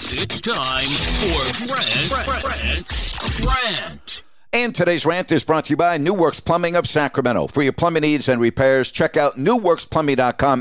It's time for Grant's Rant. And today's rant is brought to you by New Works Plumbing of Sacramento. For your plumbing needs and repairs, check out newworksplumbing.com,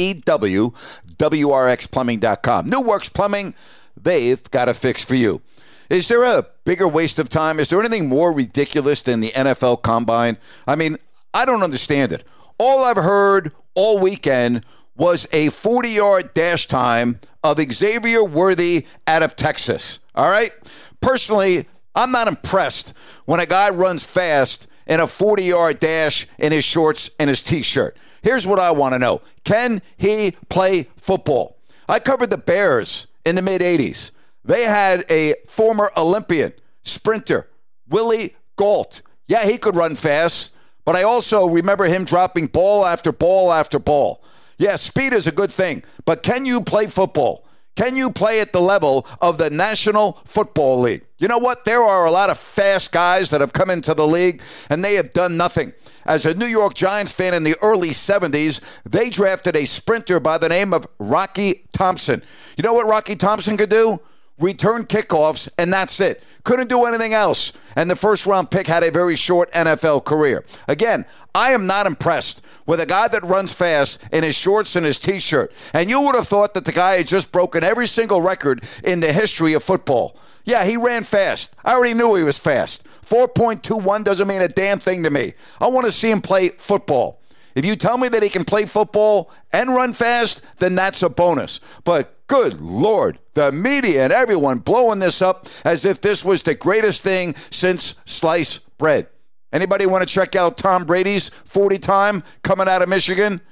NEWWRXplumbing.com. New Works Plumbing, they've got a fix for you. Is there a bigger waste of time? Is there anything more ridiculous than the NFL Combine? I mean, I don't understand it. All I've heard all weekend was a 40-yard dash time of Xavier Worthy out of Texas. All right? Personally, I'm not impressed when a guy runs fast in a 40-yard dash in his shorts and his T-shirt. Here's what I want to know. Can he play football? I covered the Bears in the mid-'80s. They had a former Olympian sprinter, Willie Gault. Yeah, he could run fast, but I also remember him dropping ball after ball after ball. Yeah, speed is a good thing, but can you play football? Can you play at the level of the National Football League? You know what? There are a lot of fast guys that have come into the league, and they have done nothing. As a New York Giants fan in the early 70s, they drafted a sprinter by the name of Rocky Thompson. You know what Rocky Thompson could do? Return kickoffs, and that's it. Couldn't do anything else. And the first-round pick had a very short NFL career. Again, I am not impressed with a guy that runs fast in his shorts and his T-shirt. And you would have thought that the guy had just broken every single record in the history of football. Yeah, he ran fast. I already knew he was fast. 4.21 doesn't mean a damn thing to me. I want to see him play football. If you tell me that he can play football and run fast, then that's a bonus. But good Lord, the media and everyone blowing this up as if this was the greatest thing since sliced bread. Anybody want to check out Tom Brady's 40 time coming out of Michigan?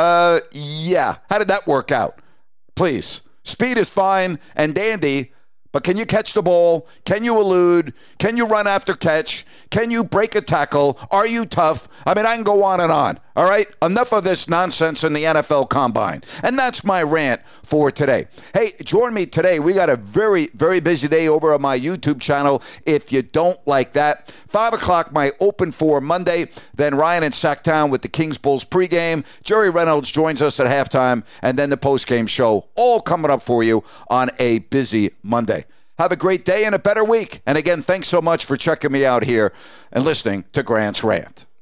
Yeah. How did that work out? Please. Speed is fine and dandy, but can you catch the ball? Can you elude? Can you run after catch? Can you break a tackle? Are you tough? I mean, I can go on and on. All right? Enough of this nonsense in the NFL Combine. And that's my rant for today. Hey, join me today. We got a very, very busy day over on my YouTube channel. If you don't like that, 5 o'clock, my Open for Monday. Then Ryan in Sacktown with the Kings Bulls pregame. Jerry Reynolds joins us at halftime. And then the postgame show. All coming up for you on a busy Monday. Have a great day and a better week. And again, thanks so much for checking me out here and listening to Grant's Rant.